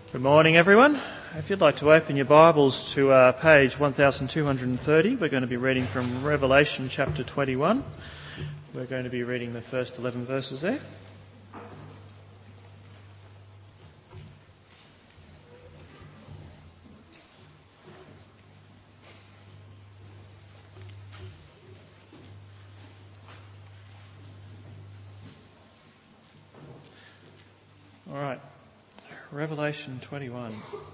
Good morning, everyone. If you'd like to open your Bibles to page 1230, we're going to be reading from Revelation chapter 21. We're going to be reading the first 11 verses there. All right. Revelation 21.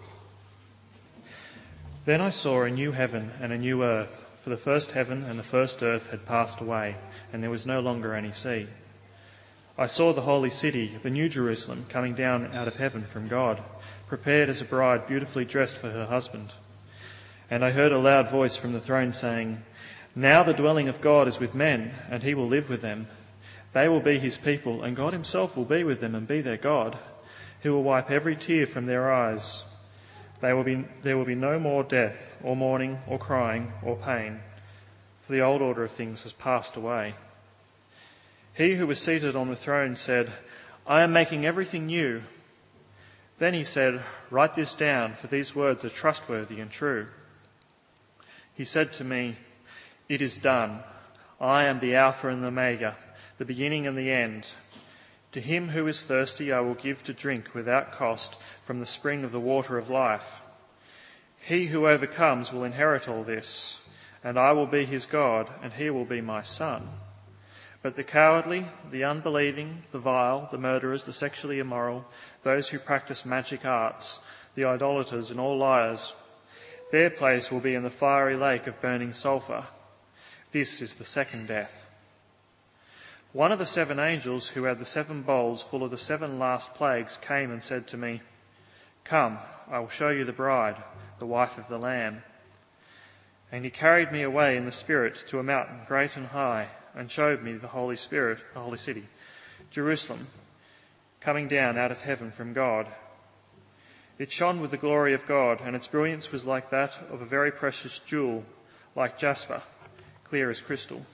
Then I saw a new heaven and a new earth, for the first heaven and the first earth had passed away, and there was no longer any sea. I saw the holy city, the new Jerusalem, coming down out of heaven from God, prepared as a bride beautifully dressed for her husband. And I heard a loud voice from the throne saying, "Now the dwelling of God is with men, and he will live with them. They will be his people, and God himself will be with them and be their God. He will wipe every tear from their eyes. There will be no more death, or mourning, or crying, or pain, for the old order of things has passed away." He who was seated on the throne said, "I am making everything new." Then he said, "Write this down, for these words are trustworthy and true." He said to me, "It is done. I am the Alpha and the Omega, the beginning and the end. To him who is thirsty I will give to drink without cost from the spring of the water of life. He who overcomes will inherit all this, and I will be his God, and he will be my son. But the cowardly, the unbelieving, the vile, the murderers, the sexually immoral, those who practice magic arts, the idolaters and all liars, their place will be in the fiery lake of burning sulphur. This is the second death." One of the seven angels who had the seven bowls full of the seven last plagues came and said to me, "Come, I will show you the bride, the wife of the Lamb." And he carried me away in the Spirit to a mountain great and high, and showed me the holy city, Jerusalem, coming down out of heaven from God. It shone with the glory of God, and its brilliance was like that of a very precious jewel, like jasper, clear as crystal.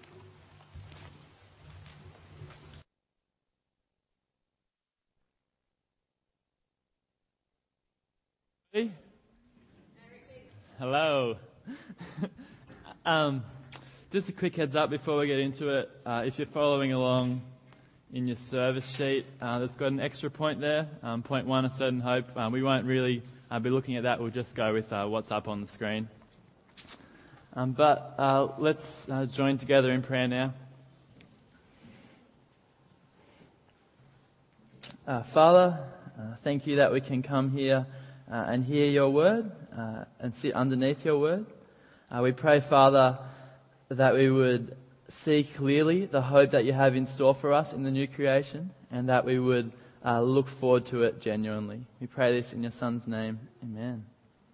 Hello. Just a quick heads up before we get into it. If you're following along in your service sheet, that's got an extra point there. Point 1, a certain hope. We won't really be looking at that. We'll just go with what's up on the screen. But let's join together in prayer now. Father, thank you that we can come here and hear your word and sit underneath your word. We pray, Father, that we would see clearly the hope that you have in store for us in the new creation, and that we would look forward to it genuinely. We pray this in your Son's name. Amen.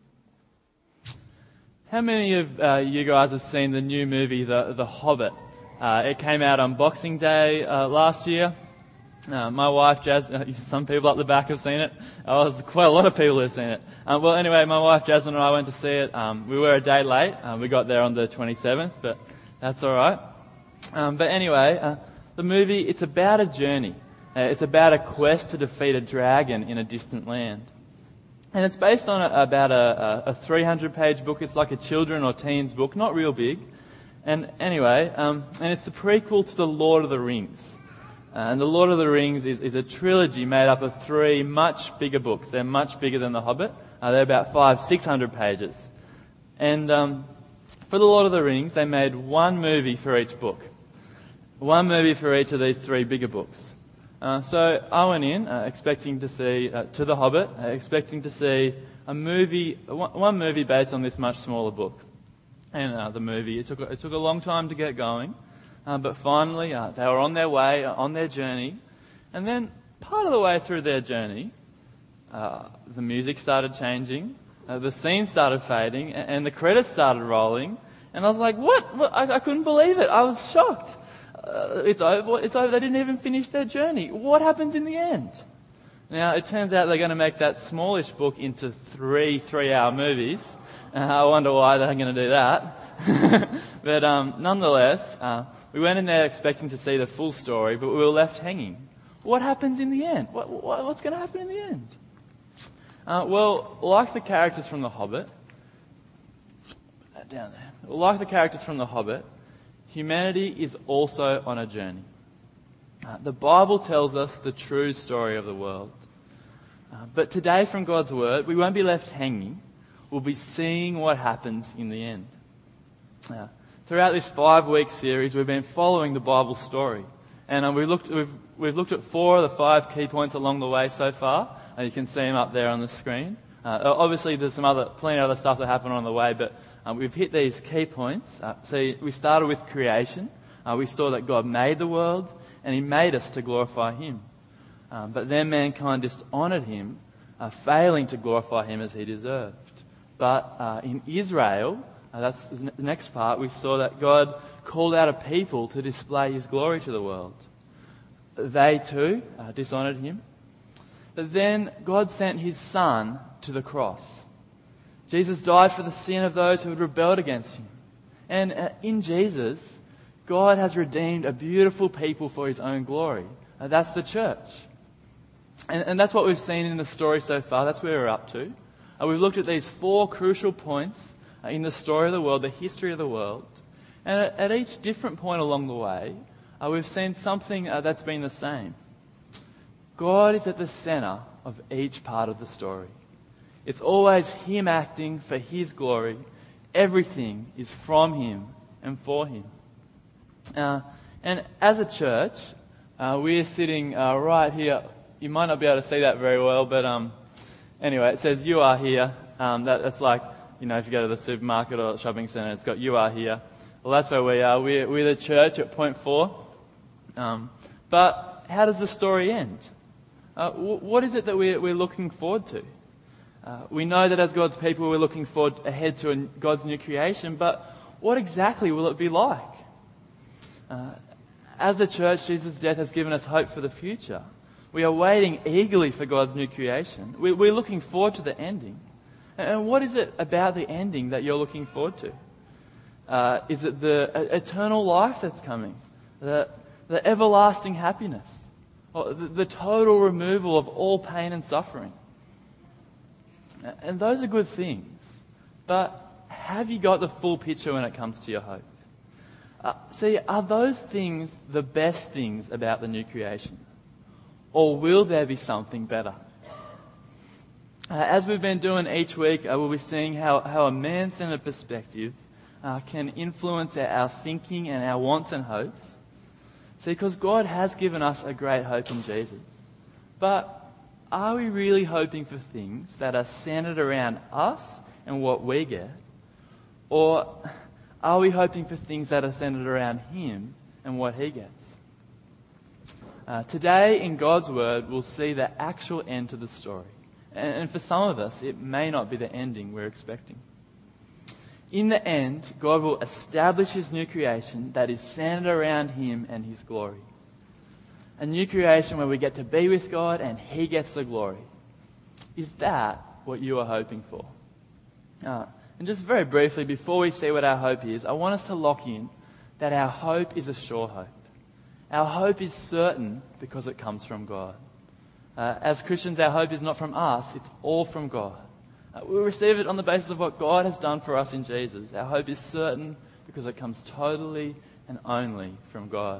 How many of you guys have seen the new movie, The Hobbit? It came out on Boxing Day last year. My wife, Jazz, some people up the back have seen it. Quite a lot of people have seen it. Well, anyway, my wife, Jasmine, and I went to see it. We were a day late. We got there on the 27th, but that's all right. But anyway, the movie, it's about a journey. It's about a quest to defeat a dragon in a distant land. And it's based on about a 300-page book. It's like a children or teens book, not real big. And anyway, and it's the prequel to The Lord of the Rings. And The Lord of the Rings is a trilogy made up of 3 much bigger books. They're much bigger than The Hobbit. They're about 500-600 pages. And for The Lord of the Rings, they made one movie for each book. One movie for each of these 3 bigger books. So I went in expecting to see, to The Hobbit, expecting to see a movie, one movie based on this much smaller book. And the movie, it took a long time to get going. But finally, they were on their way, on their journey. And then, part of the way through their journey, the music started changing, the scene started fading, and the credits started rolling. And I was like, what? I couldn't believe it. I was shocked. It's over. They didn't even finish their journey. What happens in the end? Now, it turns out they're going to make that smallish book into 3 3-hour movies. I wonder why they're going to do that. But nonetheless, we went in there expecting to see the full story, but we were left hanging. What happens in the end? What's going to happen in the end? Well, like the characters from The Hobbit, down there. Like the characters from The Hobbit, humanity is also on a journey. The Bible tells us the true story of the world. But today from God's Word, we won't be left hanging. We'll be seeing what happens in the end. Throughout this 5-week series, we've been following the Bible story. And we've looked at 4 of the 5 key points along the way so far. You can see them up there on the screen. Obviously, there's plenty of other stuff that happened on the way, but we've hit these key points. So we started with creation. We saw that God made the world, and He made us to glorify Him. But then mankind dishonoured Him, failing to glorify Him as He deserved. But in Israel, that's the next part, we saw that God called out a people to display His glory to the world. They too dishonoured Him. But then God sent His Son to the cross. Jesus died for the sin of those who had rebelled against Him. And in Jesus, God has redeemed a beautiful people for His own glory. That's the church. And that's what we've seen in the story so far. That's where we're up to. We've looked at these 4 crucial points in the story of the world, the history of the world. And at each different point along the way, we've seen something that's been the same. God is at the centre of each part of the story. It's always Him acting for His glory. Everything is from Him and for Him. And as a church, we're sitting right here. You might not be able to see that very well, but anyway, it says "You are here." That's like, if you go to the supermarket or shopping centre, it's got "You are here." Well, that's where we are. We're the church at Point 4. But how does the story end? What is it that we're looking forward to? We know that as God's people, we're looking forward ahead to God's new creation, but what exactly will it be like? As the church, Jesus' death has given us hope for the future. We are waiting eagerly for God's new creation. We're looking forward to the ending. And what is it about the ending that you're looking forward to? Is it the eternal life that's coming? The everlasting happiness? Or the total removal of all pain and suffering? And those are good things. But have you got the full picture when it comes to your hope? Are those things the best things about the new creation? Or will there be something better? As we've been doing each week, we'll be seeing how a man-centered perspective can influence our thinking and our wants and hopes. See, because God has given us a great hope in Jesus. But are we really hoping for things that are centered around us and what we get? Or are we hoping for things that are centered around Him and what He gets? Today in God's Word, we'll see the actual end to the story. And for some of us, it may not be the ending we're expecting. In the end, God will establish His new creation that is centered around Him and His glory. A new creation where we get to be with God and He gets the glory. Is that what you are hoping for? And just very briefly, before we see what our hope is, I want us to lock in that our hope is a sure hope. Our hope is certain because it comes from God. As Christians, our hope is not from us, it's all from God. We receive it on the basis of what God has done for us in Jesus. Our hope is certain because it comes totally and only from God.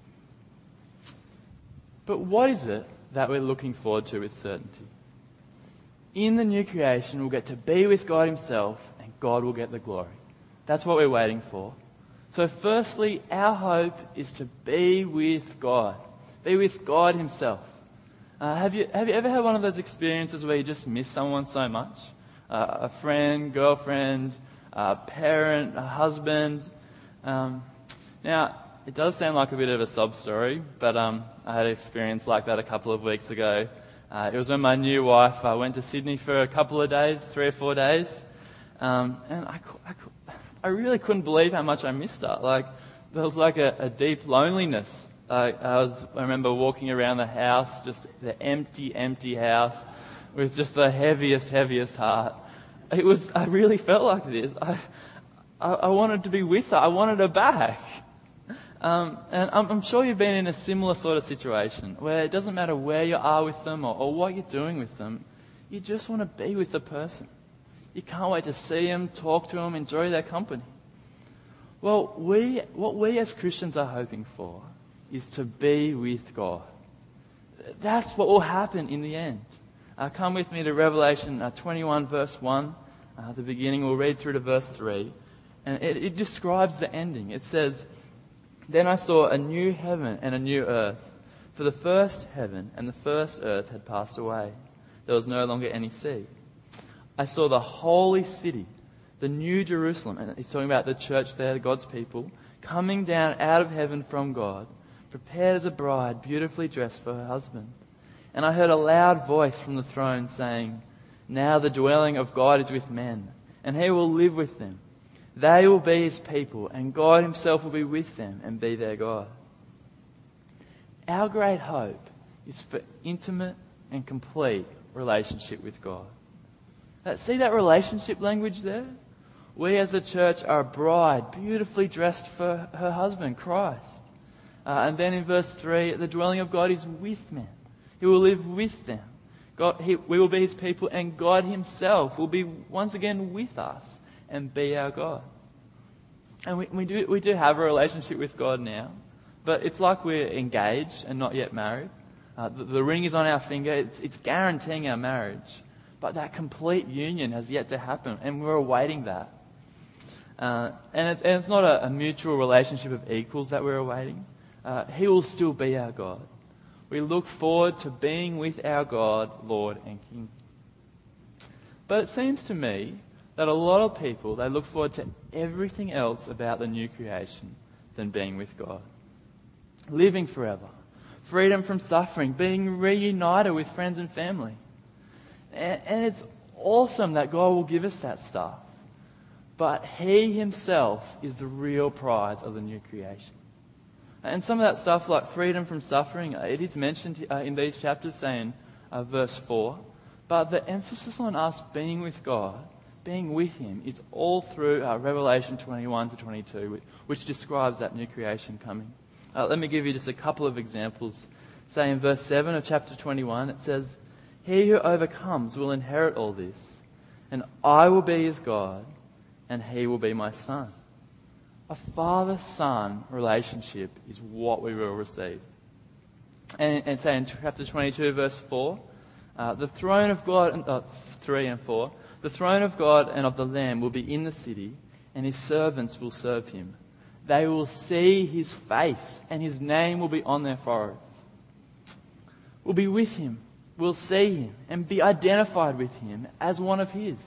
But what is it that we're looking forward to with certainty? In the new creation, we'll get to be with God Himself and God will get the glory. That's what we're waiting for. So firstly, our hope is to be with God. Be with God Himself. Have you ever had one of those experiences where you just miss someone so much? A friend, girlfriend, a parent, a husband. Now, it does sound like a bit of a sob story, but I had an experience like that a couple of weeks ago. It was when my new wife went to Sydney for a couple of days, 3 or 4 days. And I really couldn't believe how much I missed her. Like, there was like a deep loneliness. I remember walking around the house, just the empty house, with just the heaviest heart. I really felt like this. I wanted to be with her. I wanted her back. And I'm sure you've been in a similar sort of situation where it doesn't matter where you are with them or what you're doing with them. You just want to be with the person. You can't wait to see them, talk to them, enjoy their company. Well, what we as Christians are hoping for is to be with God. That's what will happen in the end. Come with me to Revelation 21 verse 1. The beginning, we'll read through to verse 3. And it describes the ending. It says, "Then I saw a new heaven and a new earth. For the first heaven and the first earth had passed away. There was no longer any sea. I saw the holy city, the new Jerusalem," and he's talking about the church there, God's people, "coming down out of heaven from God, prepared as a bride, beautifully dressed for her husband. And I heard a loud voice from the throne saying, 'Now the dwelling of God is with men, and He will live with them. They will be His people, and God Himself will be with them and be their God.'" Our great hope is for intimate and complete relationship with God. See that relationship language there? We as a church are a bride, beautifully dressed for her husband, Christ. And then in verse 3, the dwelling of God is with men. He will live with them. We will be His people, and God Himself will be once again with us and be our God. And we do have a relationship with God now, but it's like we're engaged and not yet married. The ring is on our finger. It's guaranteeing our marriage. But that complete union has yet to happen, and we're awaiting that. And it's not a mutual relationship of equals that we're awaiting. He will still be our God. We look forward to being with our God, Lord and King. But it seems to me that a lot of people, they look forward to everything else about the new creation than being with God. Living forever, freedom from suffering, being reunited with friends and family. And it's awesome that God will give us that stuff. But He Himself is the real prize of the new creation. And some of that stuff, like freedom from suffering, it is mentioned in these chapters, saying verse 4. But the emphasis on us being with God, being with Him, is all through Revelation 21 to 22, which describes that new creation coming. Let me give you just a couple of examples. Say in verse 7 of chapter 21, it says, "He who overcomes will inherit all this, and I will be his God, and he will be my son." A father-son relationship is what we will receive. And say in chapter 22, verse 4, the throne of God, 3 and 4, "The throne of God and of the Lamb will be in the city, and His servants will serve Him. They will see His face, and His name will be on their foreheads." We'll be with Him. We'll see Him and be identified with Him as one of His.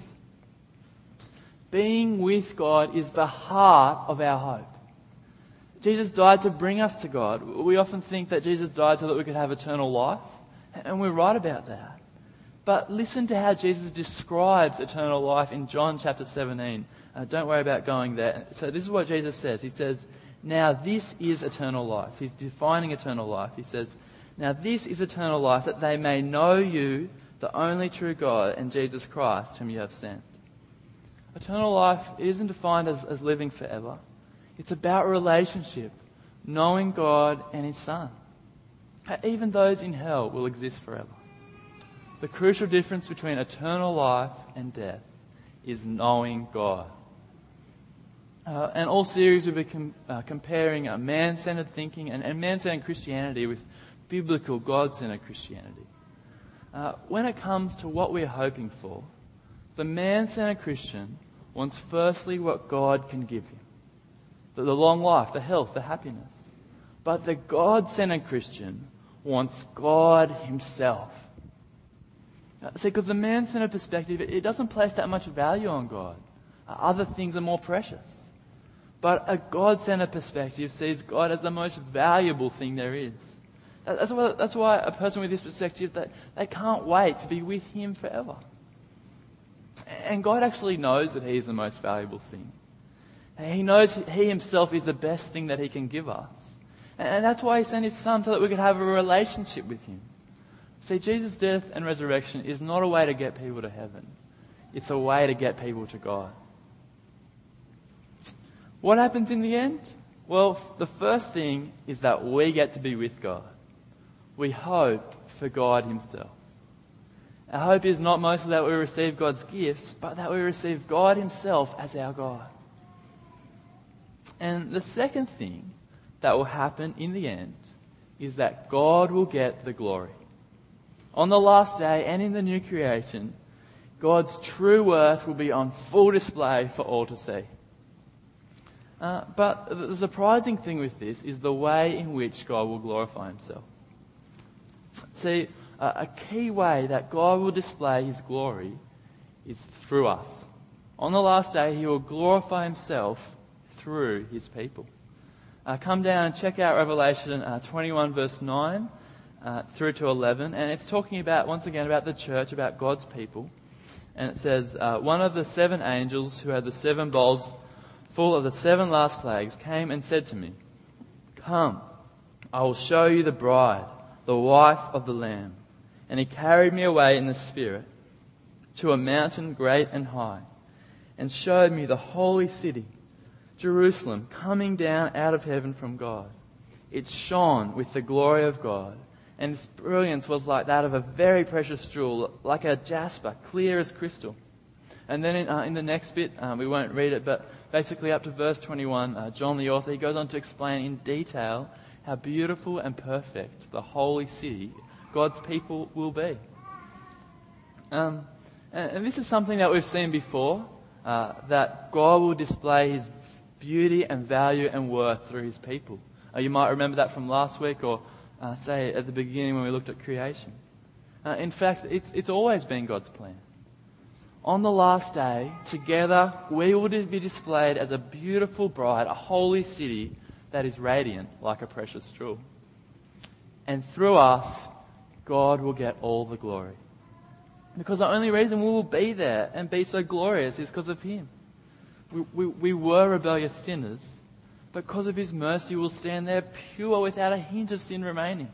Being with God is the heart of our hope. Jesus died to bring us to God. We often think that Jesus died so that we could have eternal life, and we're right about that. But listen to how Jesus describes eternal life in John chapter 17. Don't worry about going there. So this is what Jesus says. He says, "Now this is eternal life." He's defining eternal life. He says, "Now this is eternal life, that they may know you, the only true God, and Jesus Christ, whom you have sent." Eternal life isn't defined as living forever. It's about relationship, knowing God and His Son. Even those in hell will exist forever. The crucial difference between eternal life and death is knowing God. And all series will be comparing man-centered thinking and man-centered Christianity with biblical, God-centered Christianity. When it comes to what we're hoping for, the man-centered Christian wants firstly what God can give him. The long life, the health, the happiness. But the God-centered Christian wants God Himself. See, because the man-centered perspective, it doesn't place that much value on God. Other things are more precious. But a God-centered perspective sees God as the most valuable thing there is. That's why a person with this perspective, they can't wait to be with Him forever. And God actually knows that He is the most valuable thing. He knows He Himself is the best thing that He can give us. And that's why He sent His Son, so that we could have a relationship with Him. See, Jesus' death and resurrection is not a way to get people to heaven. It's a way to get people to God. What happens in the end? Well, the first thing is that we get to be with God. We hope for God Himself. Our hope is not mostly that we receive God's gifts, but that we receive God himself as our God. And the second thing that will happen in the end is that God will get the glory. On the last day and in the new creation, God's true worth will be on full display for all to see. But the surprising thing with this is the way in which God will glorify himself. See, a key way that God will display his glory is through us. On the last day, he will glorify himself through his people. Come down and check out Revelation 21 verse 9 through to 11. And it's talking about, once again, about the church, about God's people. And it says, one of the 7 angels who had the 7 bowls full of the 7 last plagues came and said to me, "Come, I will show you the bride, the wife of the Lamb." And he carried me away in the Spirit to a mountain great and high, and showed me the holy city, Jerusalem, coming down out of heaven from God. It shone with the glory of God, and its brilliance was like that of a very precious jewel, like a jasper, clear as crystal. And then in the next bit, we won't read it, but basically up to verse 21, John the author, he goes on to explain in detail how beautiful and perfect the holy city, God's people, will be. And this is something that we've seen before, that God will display his beauty and value and worth through his people. You might remember that from last week, or say at the beginning when we looked at creation. In fact, it's always been God's plan. On the last day, together, we will be displayed as a beautiful bride, a holy city that is radiant like a precious jewel. And through us, God will get all the glory. Because the only reason we will be there and be so glorious is because of him. We were rebellious sinners, but because of his mercy we'll stand there pure without a hint of sin remaining.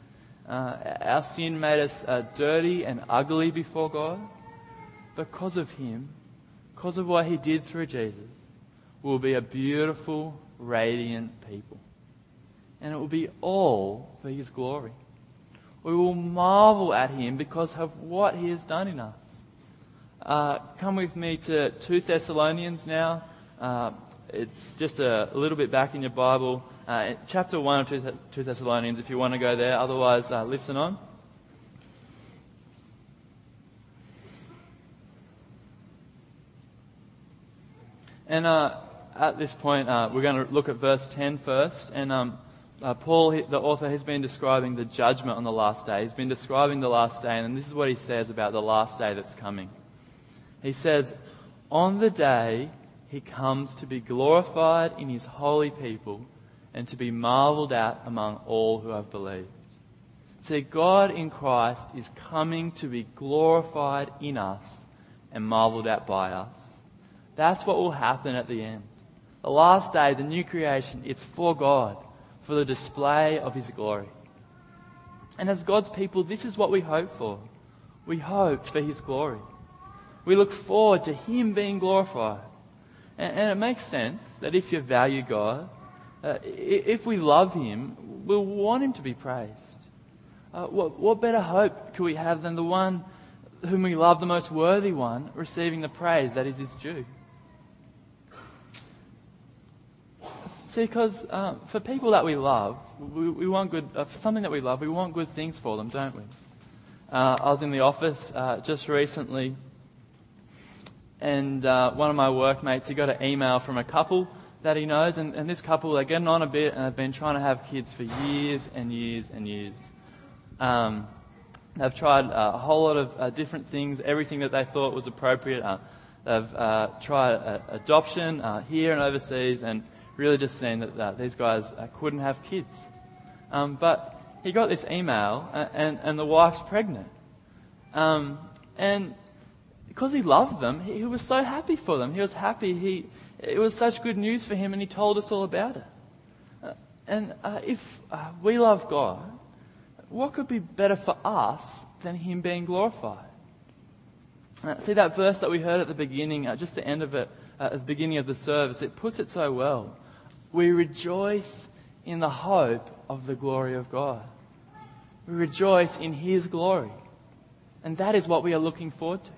Our sin made us dirty and ugly before God. Because of him, because of what he did through Jesus, we'll be a beautiful, radiant people. And it will be all for his glory. We will marvel at him because of what he has done in us. Come with me to 2 Thessalonians now. It's just a little bit back in your Bible. Chapter 1 of 2 Thessalonians, if you want to go there. Otherwise, listen on. And at this point, we're going to look at verse 10 first. And Paul, the author, has been describing the judgment on the last day. He's been describing the last day, and this is what he says about the last day that's coming. He says, "On the day he comes to be glorified in his holy people and to be marvelled at among all who have believed." See, God in Christ is coming to be glorified in us and marvelled at by us. That's what will happen at the end. The last day, the new creation, it's for God, for the display of his glory. And as God's people, this is what we hope for. We hope for his glory. We look forward to him being glorified. And it makes sense that if you value God, if we love him, we'll want him to be praised. What better hope could we have than the one whom we love, the most worthy one, receiving the praise that is his due? See, because for people that we love, we want good. For something that we love, we want good things for them, don't we? I was in the office just recently, and one of my workmates, he got an email from a couple that he knows, and this couple, they're getting on a bit, and they've been trying to have kids for years and years and years. They've tried a whole lot of different things, everything that they thought was appropriate. They've tried adoption here and overseas, and really just seen that these guys couldn't have kids. But he got this email, and the wife's pregnant. And because he loved them, he was so happy for them. He was happy. It was such good news for him, and he told us all about it. And if we love God, what could be better for us than him being glorified? See that verse that we heard at the beginning, just the end of it, at the beginning of the service, it puts it so well. We rejoice in the hope of the glory of God. We rejoice in his glory. And that is what we are looking forward to.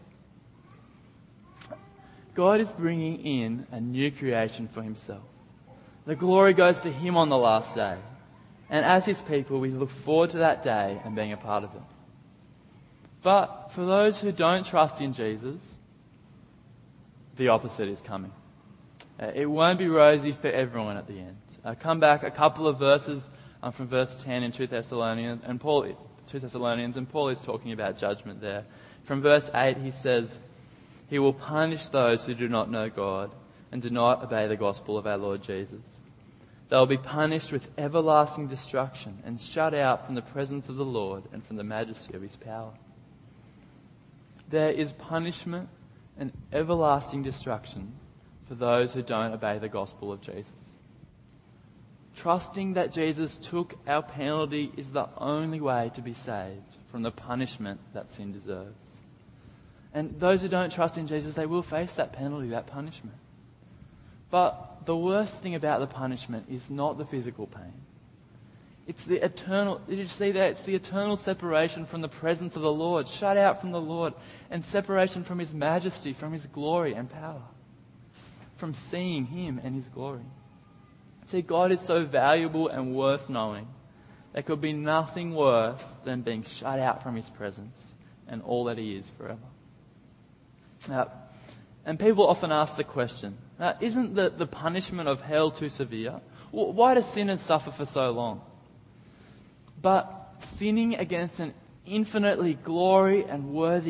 God is bringing in a new creation for himself. The glory goes to him on the last day. And as his people, we look forward to that day and being a part of it. But for those who don't trust in Jesus, the opposite is coming. It won't be rosy for everyone at the end. Come back a couple of verses from verse 10 in 2 Thessalonians, and Paul is talking about judgment there. From verse 8 he says, "He will punish those who do not know God and do not obey the gospel of our Lord Jesus. They will be punished with everlasting destruction and shut out from the presence of the Lord and from the majesty of his power." There is punishment and everlasting destruction for those who don't obey the gospel of Jesus. Trusting that Jesus took our penalty is the only way to be saved from the punishment that sin deserves. And those who don't trust in Jesus, they will face that penalty, that punishment. But the worst thing about the punishment is not the physical pain. It's the eternal, did you see that? It's the eternal separation from the presence of the Lord, shut out from the Lord, and separation from his majesty, from his glory and power, from seeing him and his glory. See, God is so valuable and worth knowing. There could be nothing worse than being shut out from his presence and all that he is forever. And people often ask the question, isn't the punishment of hell too severe? Why do sinners suffer for so long? But sinning against an infinitely glorious and worthy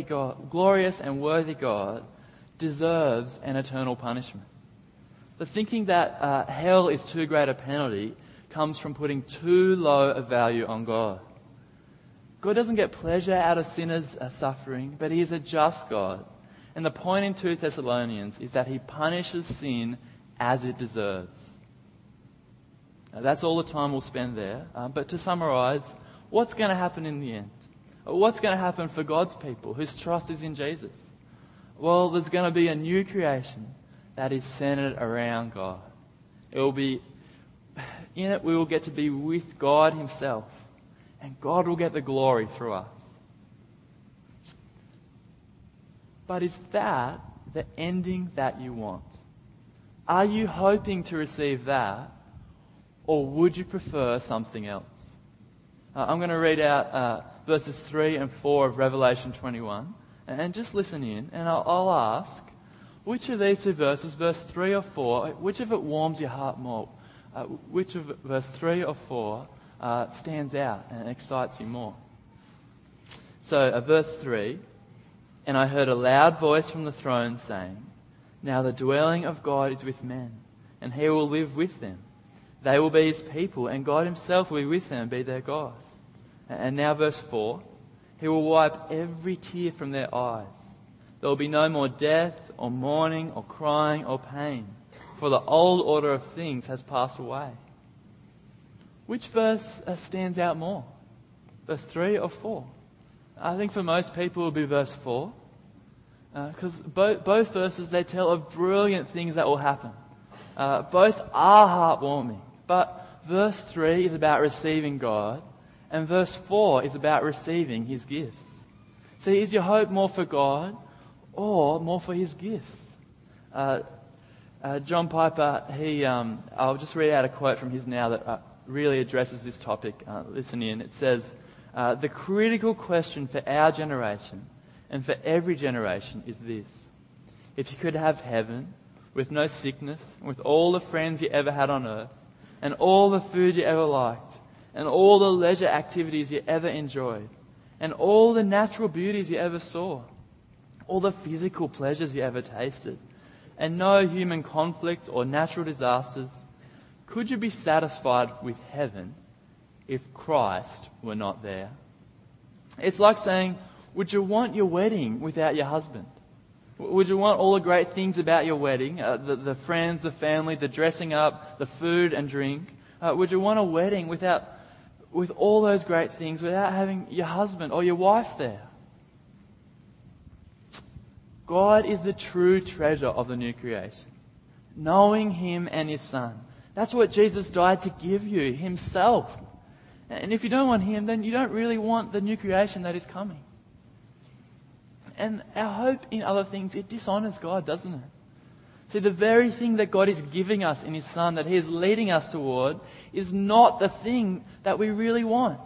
God deserves an eternal punishment. The thinking that hell is too great a penalty comes from putting too low a value on God. God doesn't get pleasure out of sinners' suffering, but he is a just God. And the point in 2 Thessalonians is that he punishes sin as it deserves. Now, that's all the time we'll spend there. But to summarize, what's going to happen in the end? What's going to happen for God's people whose trust is in Jesus? Well, there's going to be a new creation that is centered around God. In it we will get to be with God himself. And God will get the glory through us. But is that the ending that you want? Are you hoping to receive that? Or would you prefer something else? I'm going to read out verses 3 and 4 of Revelation 21. And just listen in. And I'll ask, which of these two verses, verse 3 or 4, which of it warms your heart more? Which of verse 3 or 4 stands out and excites you more? So, verse 3, "And I heard a loud voice from the throne saying, 'Now the dwelling of God is with men, and he will live with them. They will be his people, and God himself will be with them and be their God.' And now verse 4, 'He will wipe every tear from their eyes. There will be no more death, or mourning, or crying, or pain, for the old order of things has passed away.'" Which verse stands out more? Verse 3 or 4? I think for most people it will be verse 4. Because both verses, they tell of brilliant things that will happen. Both are heartwarming. But verse 3 is about receiving God, and verse 4 is about receiving his gifts. So is your hope more for God or more for his gifts? John Piper, I'll just read out a quote from his now that really addresses this topic. Listen in. It says, "The critical question for our generation and for every generation is this: if you could have heaven with no sickness, with all the friends you ever had on earth, and all the food you ever liked, and all the leisure activities you ever enjoyed, and all the natural beauties you ever saw, all the physical pleasures you ever tasted, and no human conflict or natural disasters, could you be satisfied with heaven if Christ were not there?" It's like saying, would you want your wedding without your husband? Would you want all the great things about your wedding, the friends, the family, the dressing up, the food and drink? Would you want a wedding with all those great things without having your husband or your wife there? God is the true treasure of the new creation. Knowing him and his Son. That's what Jesus died to give you, himself. And if you don't want him, then you don't really want the new creation that is coming. And our hope in other things, it dishonors God, doesn't it? See, the very thing that God is giving us in His Son, that He is leading us toward, is not the thing that we really want.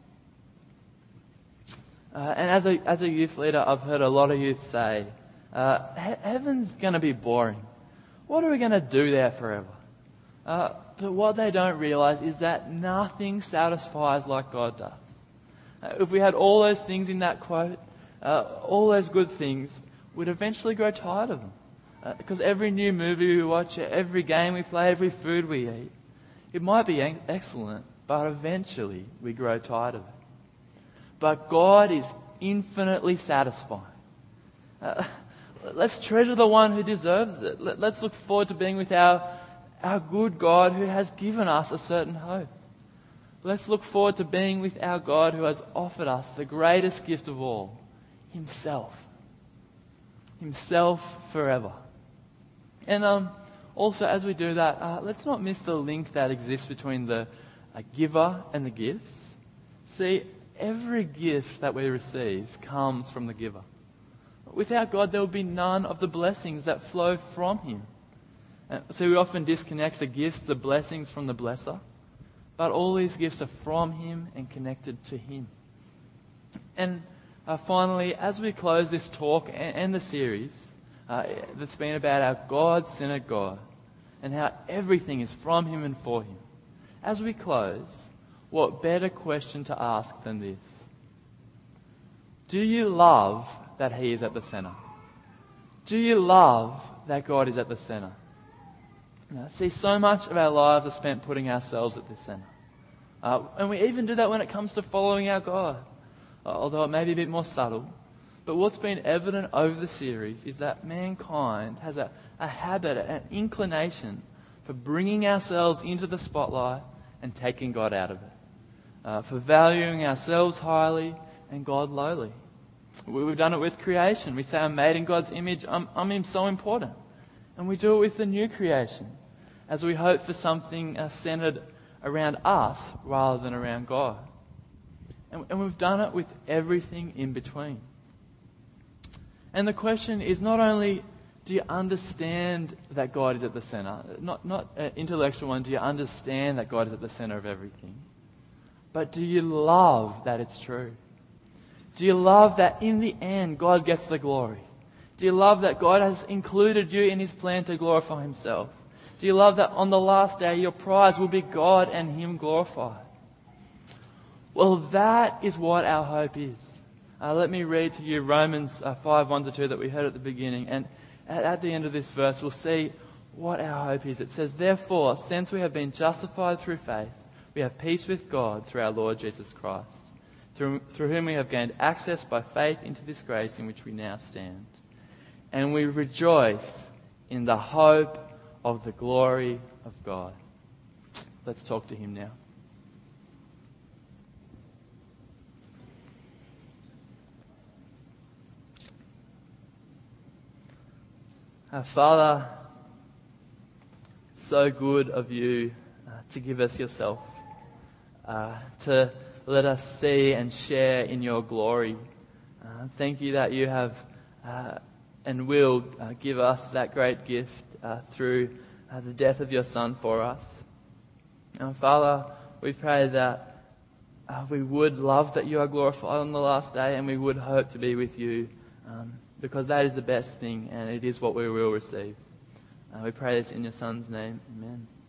And as a youth leader, I've heard a lot of youth say, heaven's going to be boring. What are we going to do there forever? But what they don't realize is that nothing satisfies like God does. If we had all those things in that quote, all those good things, we'd eventually grow tired of them. Because every new movie we watch, every game we play, every food we eat, it might be excellent, but eventually we grow tired of it. But God is infinitely satisfying. Let's treasure the one who deserves it. Let's look forward to being with our good God who has given us a certain hope. Let's look forward to being with our God who has offered us the greatest gift of all, Himself. Himself forever. And also, as we do that, let's not miss the link that exists between the giver and the gifts. See, every gift that we receive comes from the giver. Without God, there will be none of the blessings that flow from Him. So we often disconnect the gifts, the blessings from the blesser. But all these gifts are from Him and connected to Him. And finally, as we close this talk and the series that's been about our God-centered God and how everything is from Him and for Him, as we close, what better question to ask than this? Do you love that He is at the center? Do you love that God is at the center? See, so much of our lives are spent putting ourselves at the center. And we even do that when it comes to following our God, although it may be a bit more subtle. But what's been evident over the series is that mankind has a habit, an inclination for bringing ourselves into the spotlight and taking God out of it. For valuing ourselves highly and God lowly. We've done it with creation. We say, I'm made in God's image. I'm so important. And we do it with the new creation, as we hope for something centered around us rather than around God. And we've done it with everything in between. And the question is not only, do you understand that God is at the center? Not an intellectual one, do you understand that God is at the center of everything? But do you love that it's true? Do you love that in the end God gets the glory? Do you love that God has included you in His plan to glorify Himself? Do you love that on the last day your prize will be God and Him glorified? Well, that is what our hope is. Let me read to you Romans 5:1-2 that we heard at the beginning. And at the end of this verse, we'll see what our hope is. It says, therefore, since we have been justified through faith, we have peace with God through our Lord Jesus Christ, through whom we have gained access by faith into this grace in which we now stand. And we rejoice in the hope of the glory of God. Let's talk to Him now. Father, it's so good of You to give us Yourself, to let us see and share in Your glory. Thank You that You have and will give us that great gift through the death of Your Son for us. And Father, we pray that we would love that You are glorified on the last day, and we would hope to be with You, because that is the best thing and it is what we will receive. We pray this in Your Son's name. Amen.